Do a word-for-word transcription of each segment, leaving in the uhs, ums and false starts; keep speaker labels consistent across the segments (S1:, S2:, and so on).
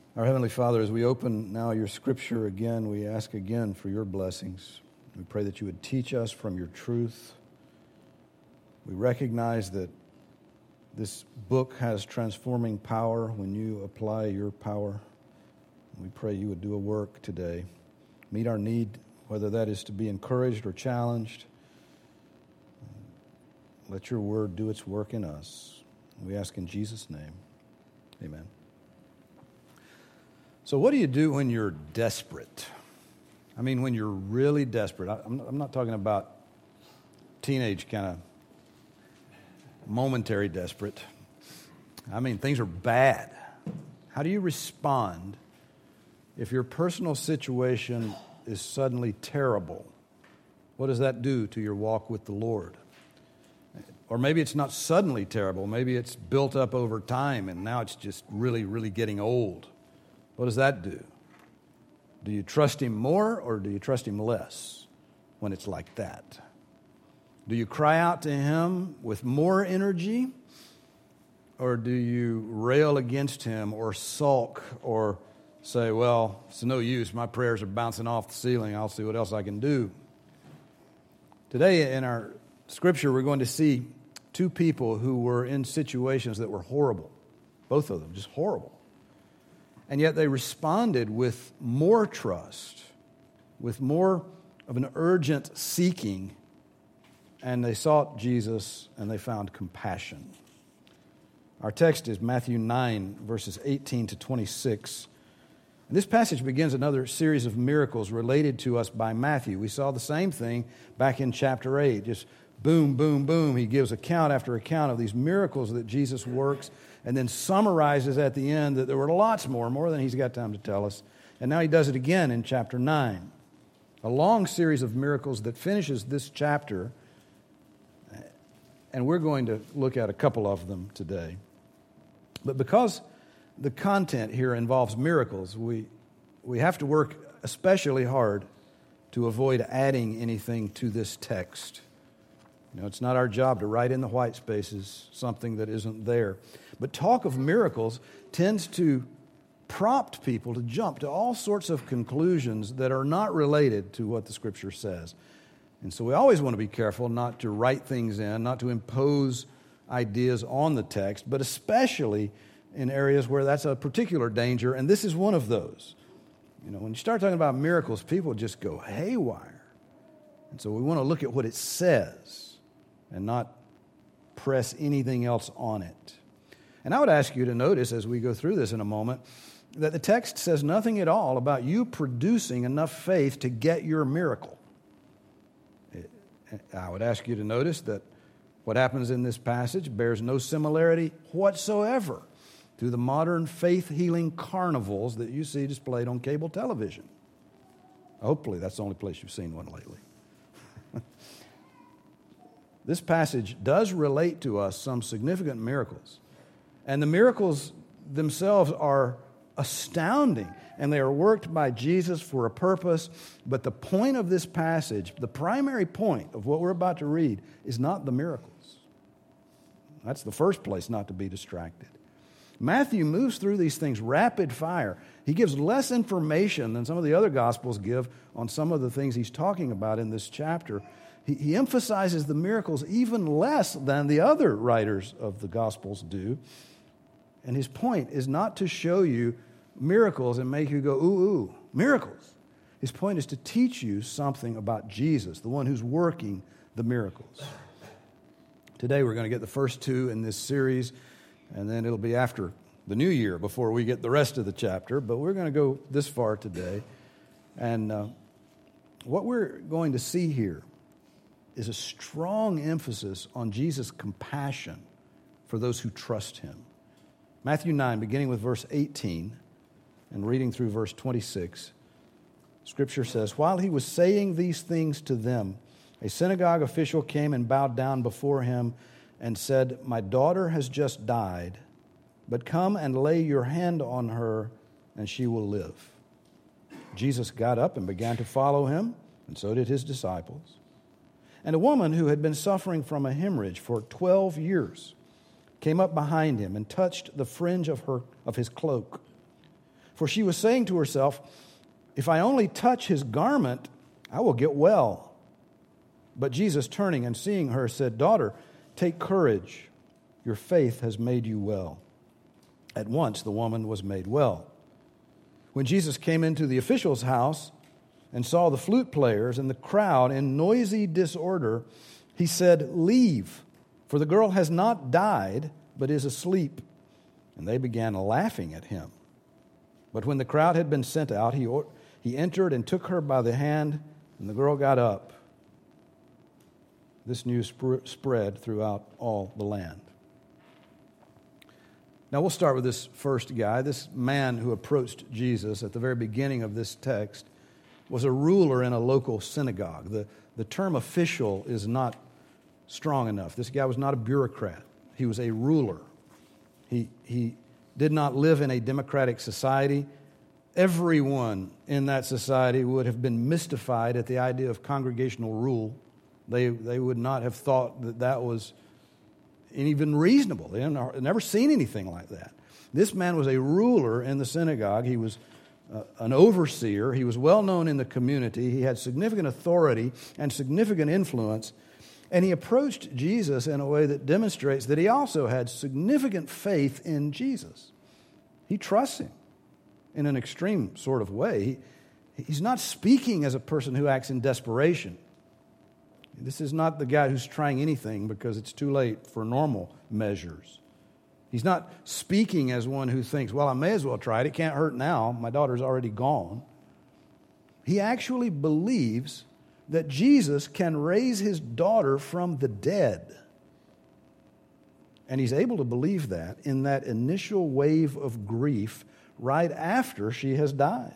S1: Our Heavenly Father, as we open now your Scripture again, we ask again for your blessings. We pray that you would teach us from your truth. We recognize that this book has transforming power when you apply your power. We pray you would do a work today. Meet our need, whether that is to be encouraged or challenged. Let your word do its work in us. We ask in Jesus' name. Amen. So what do you do when you're desperate? I mean, when you're really desperate. I'm not talking about teenage kind of momentary desperate. I mean, things are bad. How do you respond if your personal situation is suddenly terrible? What does that do to your walk with the Lord? Or maybe it's not suddenly terrible. Maybe it's built up over time and now it's just really, really getting old. What does that do? Do you trust Him more or do you trust Him less when it's like that? Do you cry out to Him with more energy or do you rail against Him or sulk or say, well, it's no use. My prayers are bouncing off the ceiling. I'll see what else I can do. Today in our Scripture, we're going to see two people who were in situations that were horrible. Both of them, just horrible. And yet they responded with more trust, with more of an urgent seeking, and they sought Jesus and they found compassion. Our text is Matthew nine, verses eighteen to twenty-six. And this passage begins another series of miracles related to us by Matthew. We saw the same thing back in chapter eight. Just boom, boom, boom. He gives account after account of these miracles that Jesus works and then summarizes at the end that there were lots more, more than he's got time to tell us. And now he does it again in chapter nine. A long series of miracles that finishes this chapter. And we're going to look at a couple of them today. But because the content here involves miracles, we we have to work especially hard to avoid adding anything to this text. You know, it's not our job to write in the white spaces something that isn't there. But talk of miracles tends to prompt people to jump to all sorts of conclusions that are not related to what the Scripture says. And so we always want to be careful not to write things in, not to impose ideas on the text, but especially in areas where that's a particular danger, and this is one of those. You know, when you start talking about miracles, people just go haywire. And so we want to look at what it says and not press anything else on it. And I would ask you to notice as we go through this in a moment that the text says nothing at all about you producing enough faith to get your miracle. I would ask you to notice that what happens in this passage bears no similarity whatsoever to the modern faith-healing carnivals that you see displayed on cable television. Hopefully that's the only place you've seen one lately. This passage does relate to us some significant miracles. And the miracles themselves are astounding, and they are worked by Jesus for a purpose. But the point of this passage, the primary point of what we're about to read, is not the miracles. That's the first place not to be distracted. Matthew moves through these things rapid fire. He gives less information than some of the other Gospels give on some of the things he's talking about in this chapter. He, he emphasizes the miracles even less than the other writers of the Gospels do. And his point is not to show you miracles and make you go, ooh, ooh, miracles. His point is to teach you something about Jesus, the one who's working the miracles. Today we're going to get the first two in this series, and then it'll be after the new year before we get the rest of the chapter. But we're going to go this far today. And uh, what we're going to see here is a strong emphasis on Jesus' compassion for those who trust Him. Matthew nine, beginning with verse eighteen and reading through verse twenty-six, Scripture says, "While he was saying these things to them, a synagogue official came and bowed down before him and said, 'My daughter has just died, but come and lay your hand on her, and she will live.' Jesus got up and began to follow him, and so did his disciples. And a woman who had been suffering from a hemorrhage for twelve years came up behind him and touched the fringe of her of his cloak. For she was saying to herself, if I only touch his garment, I will get well. But Jesus, turning and seeing her, said, Daughter, take courage. Your faith has made you well. At once the woman was made well. When Jesus came into the official's house and saw the flute players and the crowd in noisy disorder, he said, Leave, for the girl has not died, but is asleep. And they began laughing at him. But when the crowd had been sent out, he, he entered and took her by the hand, and the girl got up. This news sp- spread throughout all the land. Now we'll start with this first guy. This man who approached Jesus at the very beginning of this text was a ruler in a local synagogue. The, the term official is not strong enough. This guy was not a bureaucrat. He was a ruler. He, he did not live in a democratic society. Everyone in that society would have been mystified at the idea of congregational rule. They, they would not have thought that that was even reasonable. They had never seen anything like that. This man was a ruler in the synagogue. He was uh, an overseer. He was well known in the community. He had significant authority and significant influence. And he approached Jesus in a way that demonstrates that he also had significant faith in Jesus. He trusts him in an extreme sort of way. He, he's not speaking as a person who acts in desperation. This is not the guy who's trying anything because it's too late for normal measures. He's not speaking as one who thinks, well, I may as well try it. It can't hurt now. My daughter's already gone. He actually believes that Jesus can raise his daughter from the dead. And he's able to believe that in that initial wave of grief right after she has died.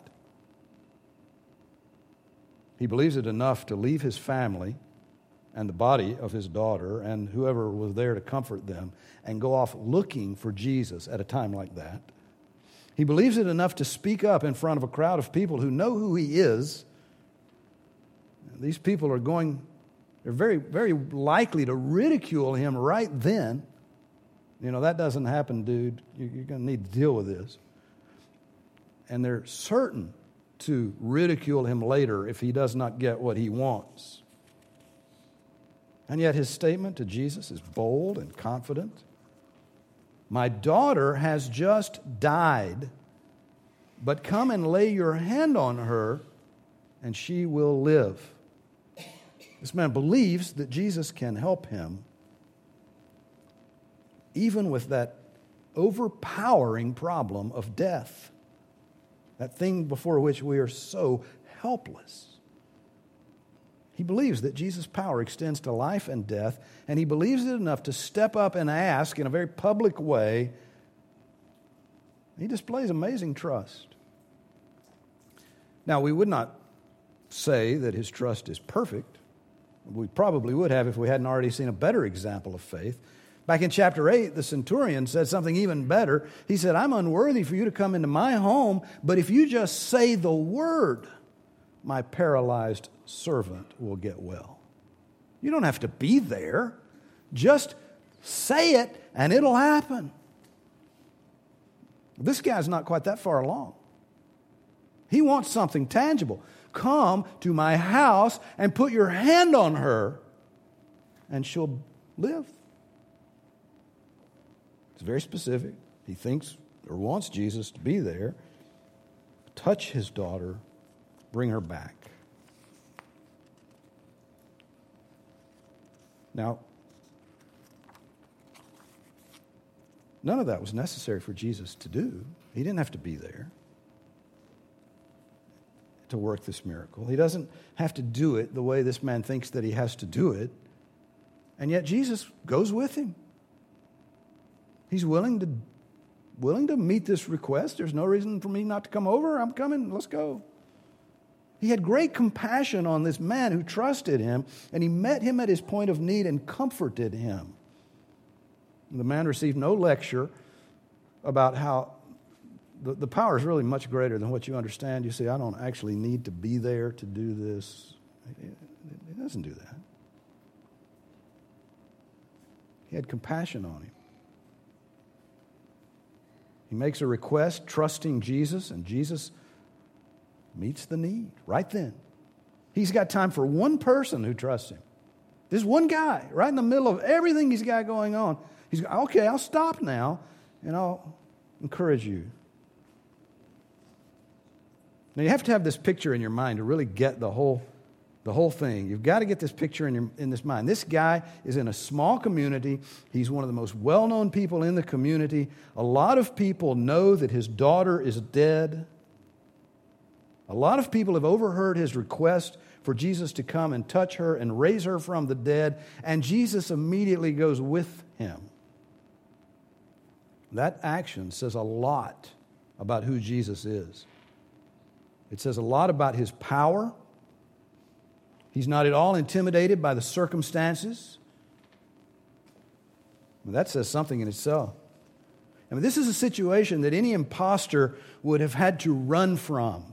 S1: He believes it enough to leave his family and the body of his daughter and whoever was there to comfort them and go off looking for Jesus at a time like that. He believes it enough to speak up in front of a crowd of people who know who he is. These people are going, they're very, very likely to ridicule him right then. You know, that doesn't happen, dude. You're going to need to deal with this. And they're certain to ridicule him later if he does not get what he wants. And yet his statement to Jesus is bold and confident. My daughter has just died, but come and lay your hand on her, and she will live. This man believes that Jesus can help him, even with that overpowering problem of death, that thing before which we are so helpless. He believes that Jesus' power extends to life and death, and he believes it enough to step up and ask in a very public way. He displays amazing trust. Now, we would not say that his trust is perfect. We probably would have if we hadn't already seen a better example of faith. Back in chapter eight, the centurion said something even better. He said, I'm unworthy for you to come into my home, but if you just say the word, my paralyzed servant will get well. You don't have to be there. Just say it and it'll happen. This guy's not quite that far along. He wants something tangible. Come to my house and put your hand on her and she'll live. It's very specific. He thinks or wants Jesus to be there, touch his daughter, bring her back. Now, none of that was necessary for Jesus to do. He didn't have to be there to work this miracle. He doesn't have to do it the way this man thinks that he has to do it. And yet Jesus goes with him. He's willing to, willing to meet this request. There's no reason for me not to come over. I'm coming. Let's go. He had great compassion on this man who trusted him, and he met him at his point of need and comforted him. The man received no lecture about how the, the power is really much greater than what you understand. You say, I don't actually need to be there to do this. It doesn't do that. He had compassion on him. He makes a request, trusting Jesus, and Jesus meets the need right then. He's got time for one person who trusts him. This one guy, right in the middle of everything he's got going on. He's okay, I'll stop now, and I'll encourage you. Now, you have to have this picture in your mind to really get the whole, the whole thing. You've got to get this picture in, your, in this mind. This guy is in a small community. He's one of the most well-known people in the community. A lot of people know that his daughter is dead. A lot of people have overheard his request for Jesus to come and touch her and raise her from the dead, and Jesus immediately goes with him. That action says a lot about who Jesus is. It says a lot about his power. He's not at all intimidated by the circumstances. Well, that says something in itself. I mean, this is a situation that any imposter would have had to run from.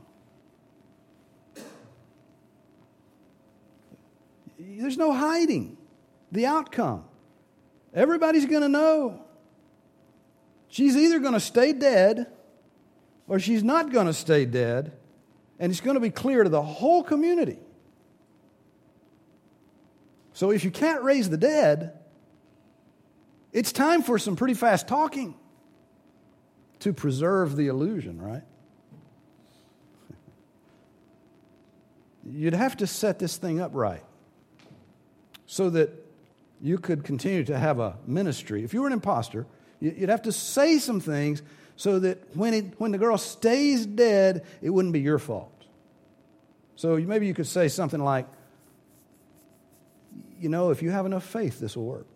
S1: There's no hiding the outcome. Everybody's going to know. She's either going to stay dead or she's not going to stay dead, and it's going to be clear to the whole community. So if you can't raise the dead, it's time for some pretty fast talking to preserve the illusion, right? You'd have to set this thing up right so that you could continue to have a ministry. If you were an imposter, you'd have to say some things so that when it, when the girl stays dead, it wouldn't be your fault. So maybe you could say something like, you know, if you have enough faith, this will work.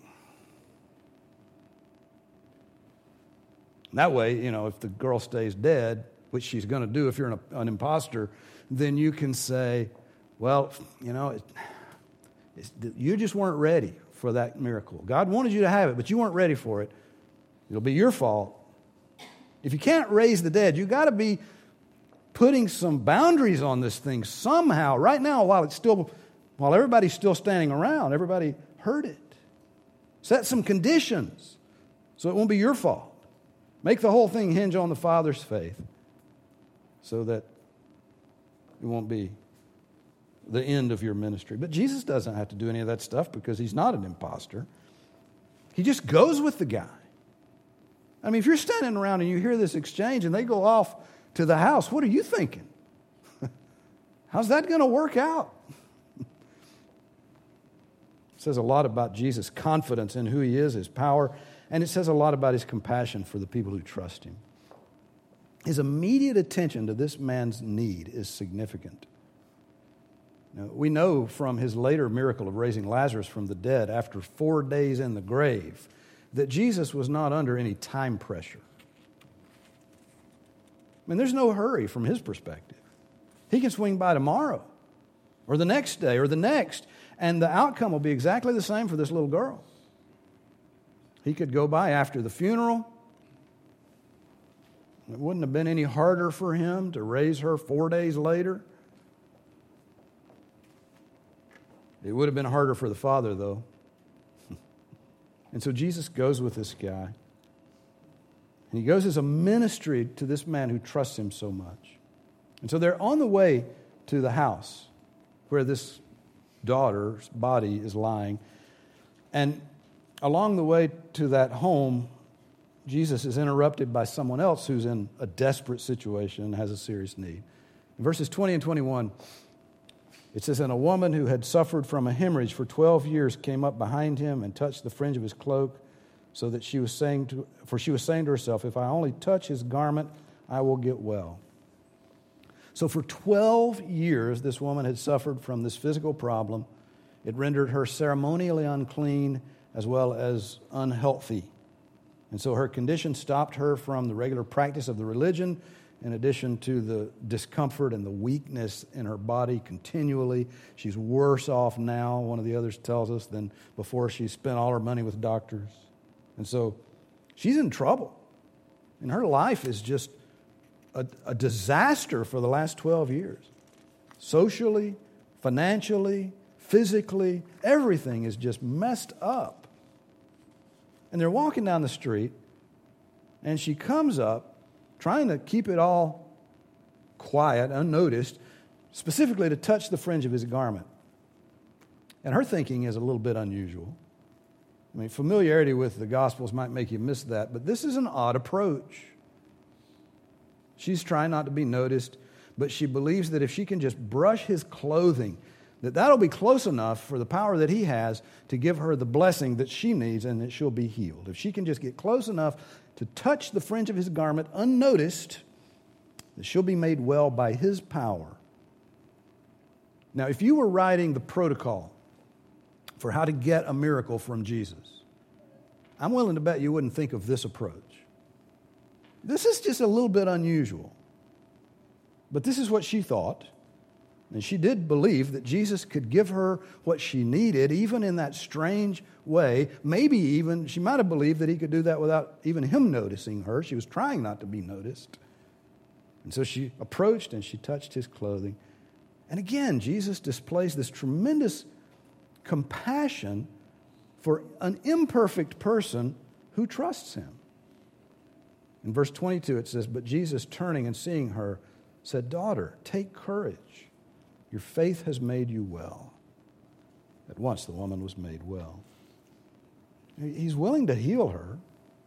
S1: That way, you know, if the girl stays dead, which she's going to do if you're an, an imposter, then you can say, well, you know, it, it's, you just weren't ready for that miracle. God wanted you to have it, but you weren't ready for it. It'll be your fault. If you can't raise the dead, you've got to be putting some boundaries on this thing somehow. Right now, while it's still, while everybody's still standing around, everybody heard it. Set some conditions so it won't be your fault. Make the whole thing hinge on the Father's faith so that it won't be the end of your ministry. But Jesus doesn't have to do any of that stuff because he's not an imposter. He just goes with the guy. I mean, if you're standing around and you hear this exchange and they go off to the house, what are you thinking? How's that going to work out? It says a lot about Jesus' confidence in who he is, his power, and it says a lot about his compassion for the people who trust him. His immediate attention to this man's need is significant. Now, we know from his later miracle of raising Lazarus from the dead after four days in the grave that Jesus was not under any time pressure. I mean, there's no hurry from his perspective. He can swing by tomorrow or the next day or the next, and the outcome will be exactly the same for this little girl. He could go by after the funeral. It wouldn't have been any harder for him to raise her four days later. It would have been harder for the father, though. And so Jesus goes with this guy. And he goes as a ministry to this man who trusts him so much. And so they're on the way to the house where this daughter's body is lying. And along the way to that home, Jesus is interrupted by someone else who's in a desperate situation and has a serious need. In verses twenty and twenty-one, it says, and a woman who had suffered from a hemorrhage for twelve years came up behind him and touched the fringe of his cloak, so that she was saying to, for she was saying to herself, if I only touch his garment, I will get well. So for twelve years, this woman had suffered from this physical problem. It rendered her ceremonially unclean as well as unhealthy. And so her condition stopped her from the regular practice of the religion, in addition to the discomfort and the weakness in her body continually. She's worse off now, one of the others tells us, than before she spent all her money with doctors. And so she's in trouble. And her life is just a, a disaster for the last twelve years. Socially, financially, physically, everything is just messed up. And they're walking down the street, and she comes up trying to keep it all quiet, unnoticed, specifically to touch the fringe of his garment. And her thinking is a little bit unusual. I mean, familiarity with the Gospels might make you miss that, but this is an odd approach. She's trying not to be noticed, but she believes that if she can just brush his clothing, that that'll be close enough for the power that he has to give her the blessing that she needs and that she'll be healed. If she can just get close enough to touch the fringe of his garment unnoticed, that she'll be made well by his power. Now, if you were writing the protocol for how to get a miracle from Jesus, I'm willing to bet you wouldn't think of this approach. This is just a little bit unusual. But this is what she thought. And she did believe that Jesus could give her what she needed, even in that strange way. Maybe even, she might have believed that he could do that without even him noticing her. She was trying not to be noticed. And so she approached and she touched his clothing. And again, Jesus displays this tremendous compassion for an imperfect person who trusts him. In verse twenty-two, it says, "But Jesus, turning and seeing her, said, 'Daughter, take courage. Your faith has made you well.' At once the woman was made well." He's willing to heal her.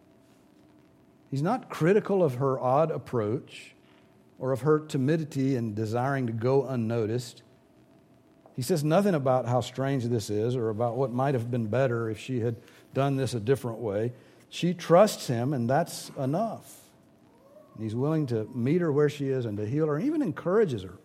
S1: He's not critical of her odd approach or of her timidity and desiring to go unnoticed. He says nothing about how strange this is or about what might have been better if she had done this a different way. She trusts him, and that's enough. And he's willing to meet her where she is and to heal her, and even encourages her.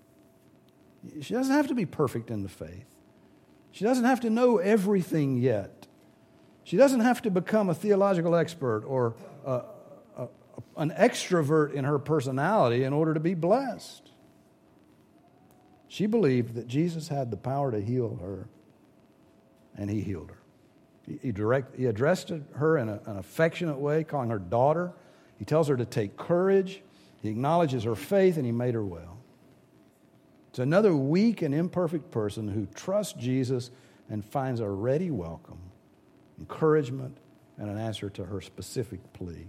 S1: She doesn't have to be perfect in the faith. She doesn't have to know everything yet. She doesn't have to become a theological expert or a, a, an extrovert in her personality in order to be blessed. She believed that Jesus had the power to heal her, and he healed her. He, he, direct, he addressed her in a, an affectionate way, calling her daughter. He tells her to take courage. He acknowledges her faith, and he made her well. It's another weak and imperfect person who trusts Jesus and finds a ready welcome, encouragement, and an answer to her specific plea.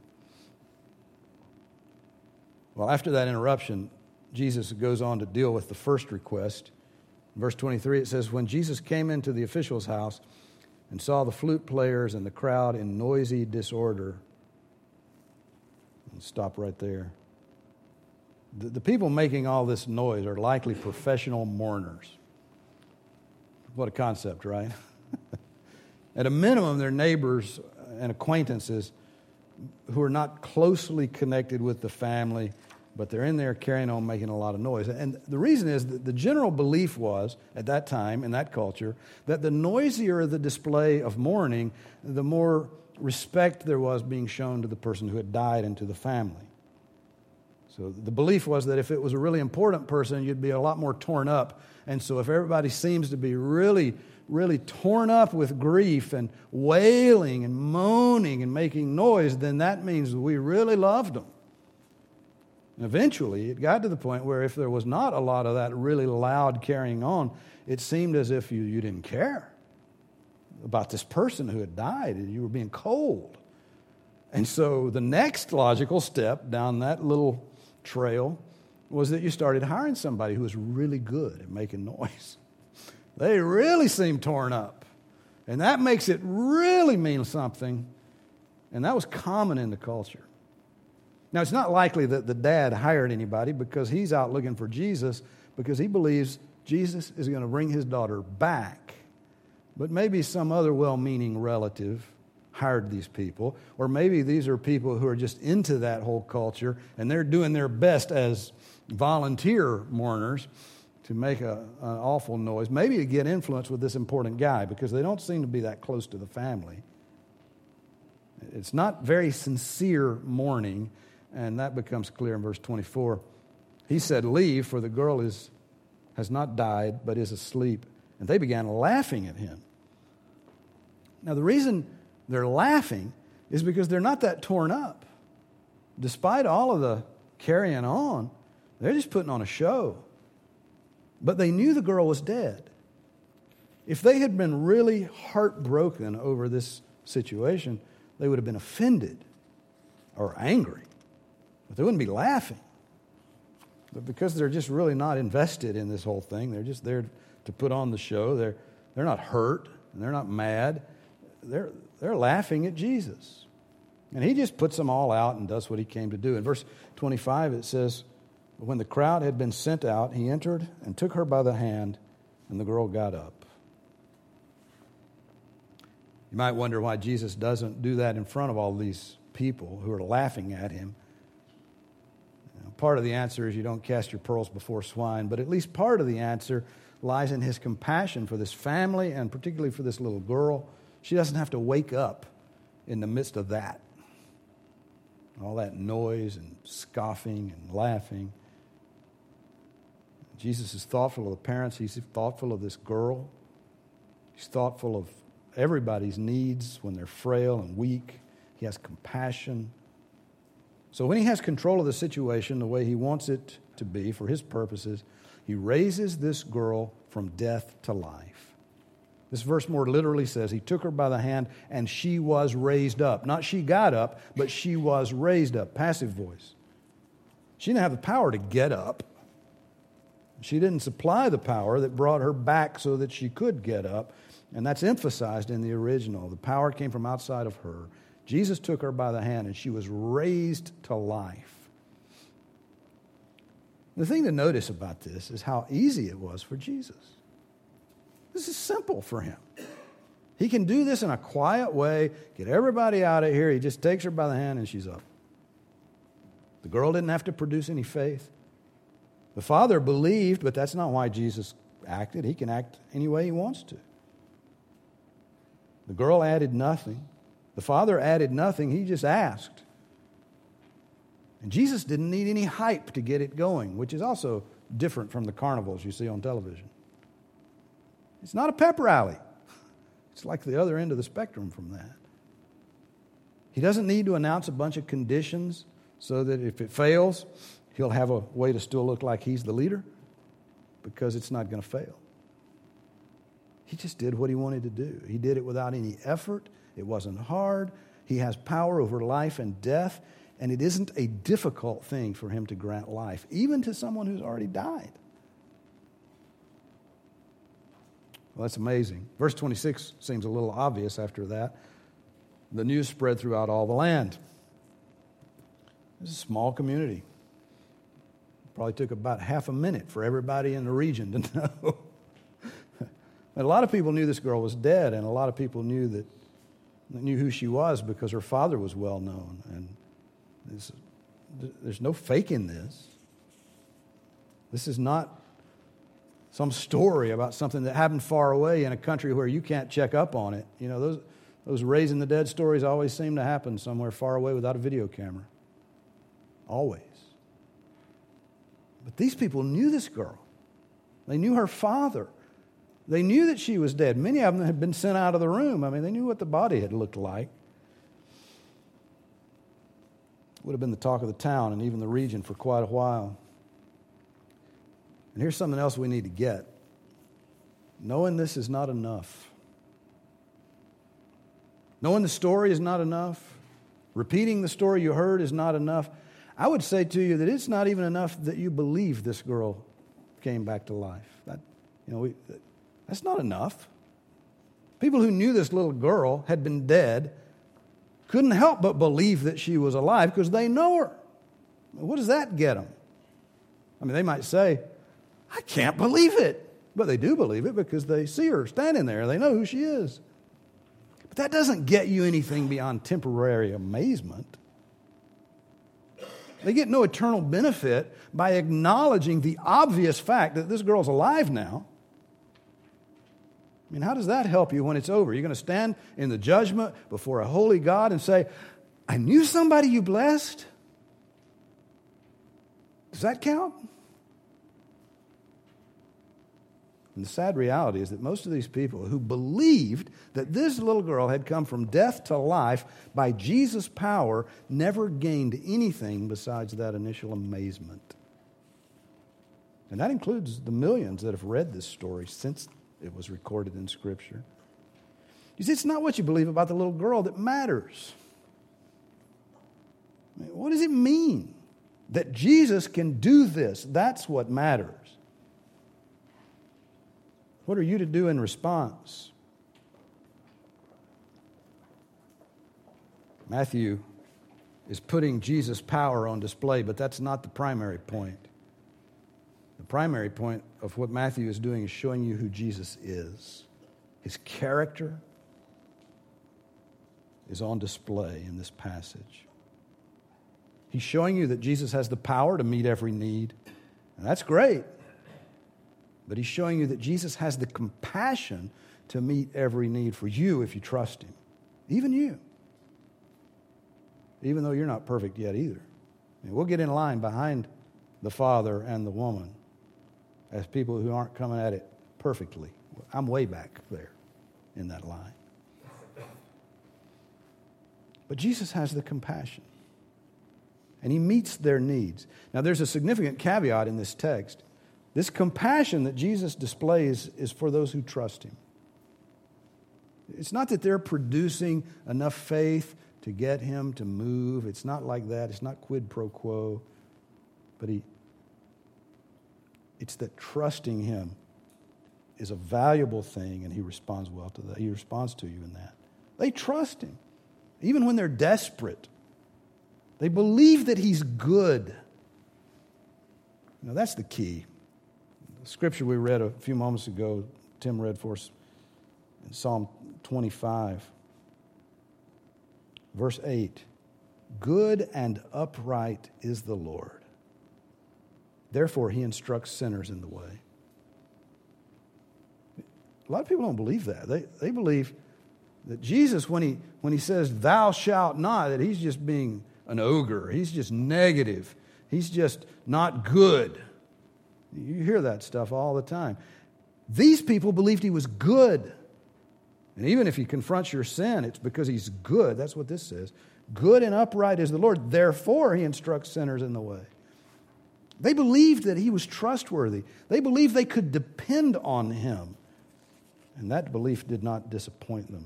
S1: Well, after that interruption, Jesus goes on to deal with the first request. In verse twenty-three, it says, "When Jesus came into the official's house and saw the flute players and the crowd in noisy disorder," and stop right there. The, the people making all this noise are likely professional mourners. What a concept, right? At a minimum, they're neighbors and acquaintances who are not closely connected with the family, but they're in there carrying on, making a lot of noise. And the reason is that the general belief was, at that time, in that culture, that the noisier the display of mourning, the more respect there was being shown to the person who had died and to the family. So the belief was that if it was a really important person, you'd be a lot more torn up. And so if everybody seems to be really, really torn up with grief and wailing and moaning and making noise, then that means we really loved them. And eventually, it got to the point where if there was not a lot of that really loud carrying on, it seemed as if you, you didn't care about this person who had died, and you were being cold. And so the next logical step down that little trail was that you started hiring somebody who was really good at making noise. They really seem torn up. And that makes it really mean something. And that was common in the culture. Now, it's not likely that the dad hired anybody because he's out looking for Jesus because he believes Jesus is going to bring his daughter back. But maybe some other well-meaning relative hired these people, or maybe these are people who are just into that whole culture and they're doing their best as volunteer mourners to make a, an awful noise, maybe to get influence with this important guy because they don't seem to be that close to the family. It's not very sincere mourning, and that becomes clear in verse twenty-four. He said, "Leave, for the girl is has not died, but is asleep." And they began laughing at him. Now, the reason they're laughing is because they're not that torn up. Despite all of the carrying on, they're just putting on a show. But they knew the girl was dead. If they had been really heartbroken over this situation, they would have been offended or angry, but they wouldn't be laughing. But because they're just really not invested in this whole thing, they're just there to put on the show. They're they're not hurt and they're not mad. They're they're laughing at Jesus. And he just puts them all out and does what he came to do. In verse twenty-five it says, when the crowd had been sent out, he entered and took her by the hand, and the girl got up. You might wonder why Jesus doesn't do that in front of all these people who are laughing at him. You know, part of the answer is you don't cast your pearls before swine, but at least part of the answer lies in his compassion for this family and particularly for this little girl. She doesn't have to wake up in the midst of that. All that noise and scoffing and laughing. Jesus is thoughtful of the parents. He's thoughtful of this girl. He's thoughtful of everybody's needs when they're frail and weak. He has compassion. So when he has control of the situation the way he wants it to be for his purposes, he raises this girl from death to life. This verse more literally says he took her by the hand and she was raised up. Not she got up, but she was raised up. Passive voice. She didn't have the power to get up. She didn't supply the power that brought her back so that she could get up. And that's emphasized in the original. The power came from outside of her. Jesus took her by the hand and she was raised to life. The thing to notice about this is how easy it was for Jesus. This is simple for him. He can do this in a quiet way, get everybody out of here. He just takes her by the hand and she's up. The girl didn't have to produce any faith. The Father believed, but that's not why Jesus acted. He can act any way he wants to. The girl added nothing. The Father added nothing. He just asked. And Jesus didn't need any hype to get it going, which is also different from the carnivals you see on television. It's not a pep rally. It's like the other end of the spectrum from that. He doesn't need to announce a bunch of conditions so that if it fails, he'll have a way to still look like he's the leader, because it's not going to fail. He just did what he wanted to do. He did it without any effort. It wasn't hard. He has power over life and death, and it isn't a difficult thing for him to grant life, even to someone who's already died. Well, that's amazing. Verse twenty-six seems a little obvious after that. The news spread throughout all the land. This is a small community. Probably took about half a minute for everybody in the region to know. And a lot of people knew this girl was dead, and a lot of people knew that knew who she was because her father was well known. And this, there's no faking this. This is not some story about something that happened far away in a country where you can't check up on it. You know, those those raising the dead stories always seem to happen somewhere far away without a video camera. Always. But these people knew this girl. They knew her father. They knew that she was dead. Many of them had been sent out of the room. I mean, they knew what the body had looked like. It would have been the talk of the town and even the region for quite a while. And here's something else we need to get. Knowing this is not enough. Knowing the story is not enough. Repeating the story you heard is not enough. I would say to you that it's not even enough that you believe this girl came back to life. That, you know, we, that's not enough. People who knew this little girl had been dead couldn't help but believe that she was alive because they know her. What does that get them? I mean, they might say, I can't believe it. But they do believe it because they see her standing there. They know who she is. But that doesn't get you anything beyond temporary amazement. They get no eternal benefit by acknowledging the obvious fact that this girl's alive now. I mean, how does that help you when it's over? You're going to stand in the judgment before a holy God and say, I knew somebody you blessed? Does that count? And the sad reality is that most of these people who believed that this little girl had come from death to life by Jesus' power never gained anything besides that initial amazement. And that includes the millions that have read this story since it was recorded in Scripture. You see, it's not what you believe about the little girl that matters. What does it mean that Jesus can do this? That's what matters. What are you to do in response? Matthew is putting Jesus' power on display, but that's not the primary point. The primary point of what Matthew is doing is showing you who Jesus is. His character is on display in this passage. He's showing you that Jesus has the power to meet every need, and that's great. But he's showing you that Jesus has the compassion to meet every need for you if you trust him. Even you. Even though you're not perfect yet either. And we'll get in line behind the father and the woman as people who aren't coming at it perfectly. I'm way back there in that line. But Jesus has the compassion. And he meets their needs. Now there's a significant caveat in this text. This compassion that Jesus displays is for those who trust him. It's not that they're producing enough faith to get him to move. It's not like that. It's not quid pro quo. But he, it's that trusting him is a valuable thing, and he responds well to that. He responds to you in that. They trust him, even when they're desperate. They believe that he's good. Now that's the key. The scripture we read a few moments ago, Tim read for us in Psalm twenty-five. Verse eight, good and upright is the Lord. Therefore, he instructs sinners in the way. A lot of people don't believe that. They, they believe that Jesus, when he, when he says, thou shalt not, that he's just being an ogre. He's just negative. He's just not good. You hear that stuff all the time. These people believed he was good. And even if he confronts your sin, it's because he's good. That's what this says. Good and upright is the Lord. Therefore, he instructs sinners in the way. They believed that he was trustworthy. They believed they could depend on him. And that belief did not disappoint them.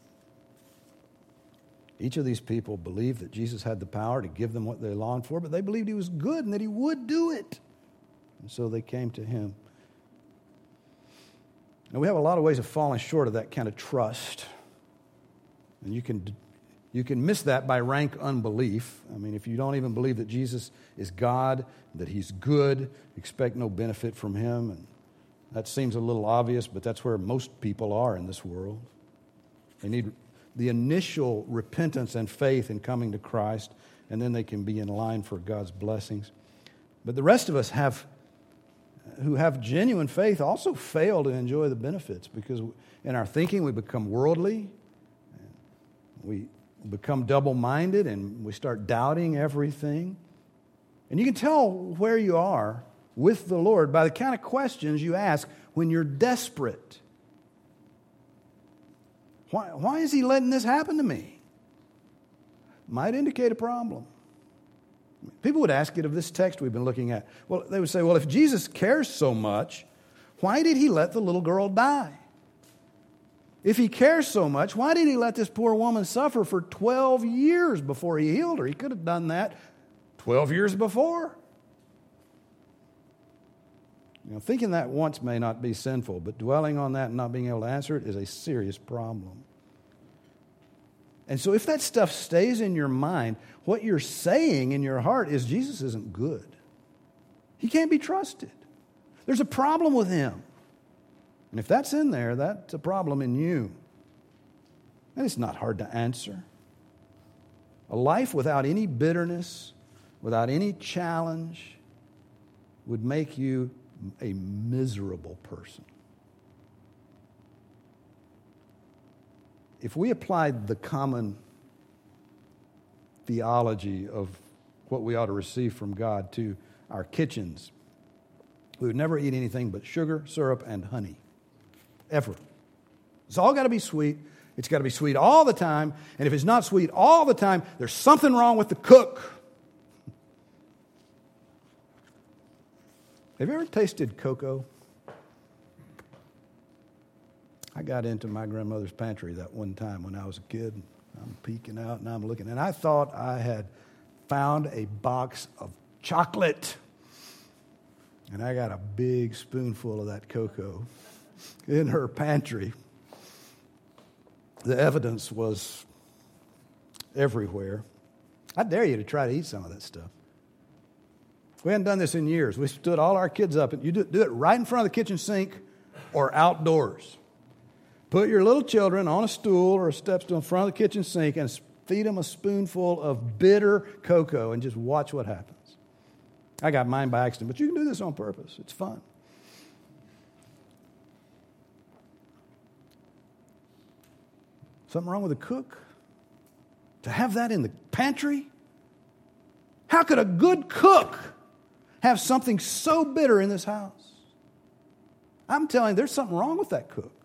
S1: Each of these people believed that Jesus had the power to give them what they longed for, but they believed he was good and that he would do it. And so they came to him. Now, we have a lot of ways of falling short of that kind of trust. And you can, you can miss that by rank unbelief. I mean, if you don't even believe that Jesus is God, that he's good, expect no benefit from him. And that seems a little obvious, but that's where most people are in this world. They need the initial repentance and faith in coming to Christ, and then they can be in line for God's blessings. But the rest of us have, who have genuine faith, also fail to enjoy the benefits because in our thinking we become worldly, we become double-minded, and we start doubting everything. And you can tell where you are with the Lord by the kind of questions you ask when you're desperate. Why, why is he letting this happen to me? Might indicate a problem. People would ask it of this text we've been looking at. Well, they would say, well, if Jesus cares so much, why did he let the little girl die? If he cares so much, why did he let this poor woman suffer for twelve years before he healed her? He could have done that twelve years before. You know, thinking that once may not be sinful, but dwelling on that and not being able to answer it is a serious problem. And so if that stuff stays in your mind, what you're saying in your heart is Jesus isn't good. He can't be trusted. There's a problem with him. And if that's in there, that's a problem in you. And it's not hard to answer. A life without any bitterness, without any challenge, would make you a miserable person. If we applied the common theology of what we ought to receive from God to our kitchens, we would never eat anything but sugar, syrup, and honey. Ever. It's all got to be sweet. It's got to be sweet all the time. And if it's not sweet all the time, there's something wrong with the cook. Have you ever tasted cocoa? I got into my grandmother's pantry that one time when I was a kid. I'm peeking out and I'm looking. And I thought I had found a box of chocolate. And I got a big spoonful of that cocoa in her pantry. The evidence was everywhere. I dare you to try to eat some of that stuff. We hadn't done this in years. We stood all our kids up, and you do, do it right in front of the kitchen sink or outdoors. Put your little children on a stool or a step stool in front of the kitchen sink and feed them a spoonful of bitter cocoa and just watch what happens. I got mine by accident, but you can do this on purpose. It's fun. Something wrong with a cook? To have that in the pantry? How could a good cook have something so bitter in this house? I'm telling you, there's something wrong with that cook.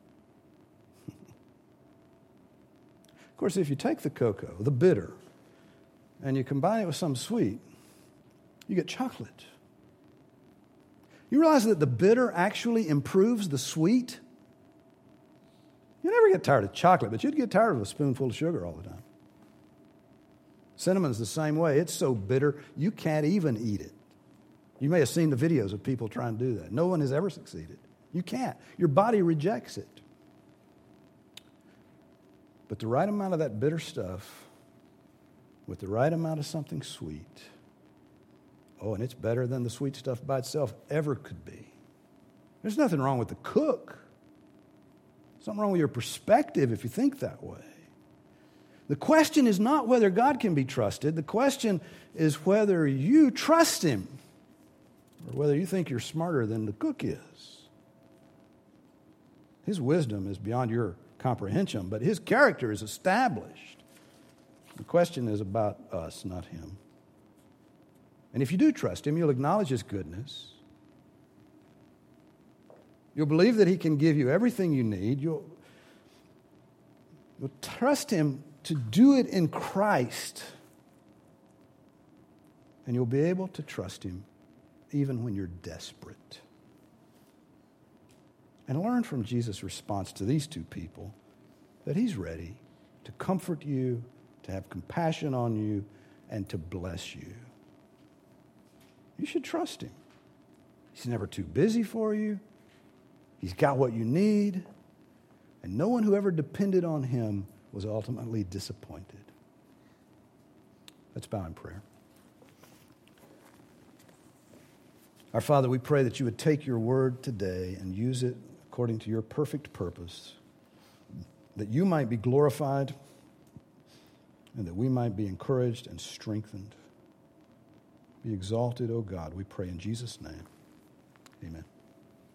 S1: Of course, if you take the cocoa, the bitter, and you combine it with some sweet, you get chocolate. You realize that the bitter actually improves the sweet? You never get tired of chocolate, but you'd get tired of a spoonful of sugar all the time. Cinnamon's the same way. It's so bitter, you can't even eat it. You may have seen the videos of people trying to do that. No one has ever succeeded. You can't. Your body rejects it. But the right amount of that bitter stuff with the right amount of something sweet, oh, and it's better than the sweet stuff by itself ever could be. There's nothing wrong with the cook. Something wrong with your perspective if you think that way. The question is not whether God can be trusted. The question is whether you trust Him or whether you think you're smarter than the cook is. His wisdom is beyond your comprehension, but His character is established. The question is about us, not Him. And if you do trust Him, you'll acknowledge His goodness. You'll believe that He can give you everything you need. You'll, you'll trust Him to do it in Christ. And you'll be able to trust Him even when you're desperate. And learn from Jesus' response to these two people that He's ready to comfort you, to have compassion on you, and to bless you. You should trust Him. He's never too busy for you. He's got what you need. And no one who ever depended on Him was ultimately disappointed. Let's bow in prayer. Our Father, we pray that you would take your word today and use it according to your perfect purpose, that you might be glorified and that we might be encouraged and strengthened. Be exalted, O God, we pray in Jesus' name. Amen.